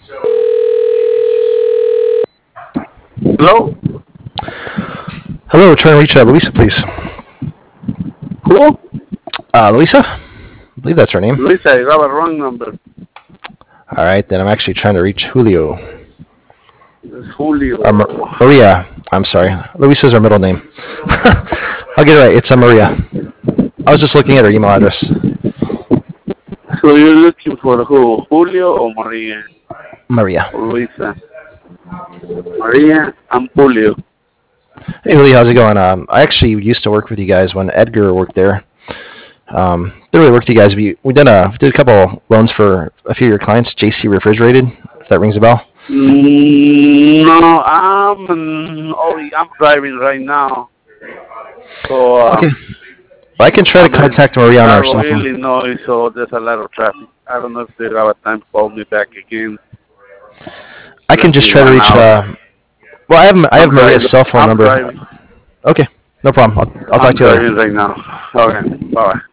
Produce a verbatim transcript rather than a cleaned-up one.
Hello? Hello, trying to reach uh, Louisa, please. Who? Uh, Louisa? I believe that's her name. Luisa, I got a wrong number. All right, then I'm actually trying to reach Julio. It's Julio. Uh, Mar- Maria. I'm sorry. Luisa's her middle name. I'll get it right. It's a Maria. I was just looking at her email address. So you're looking for who? Julio or Maria? Maria. Or Luisa? Maria and Julio. Hey, Julio, how's it going? Um, I actually used to work with you guys when Edgar worked there. Um, didn't really work with you guys. We we did a did a couple loans for a few of your clients. J C Refrigerated, if that rings a bell. Mm, no, I'm mm, oh, I'm driving right now. So uh, Okay. Well, I can try to I'm in contact Maria on our Chicago, cell phone. Illinois, so there's a lot of traffic. I don't know if they have a time to call me back again. I can Let's just see, try to one reach. hour. Uh, well, I have I I'm have Maria's driving. cell phone I'm number. driving. Okay, no problem. I'll I'll talk I'm to you driving later. right now. Okay, bye.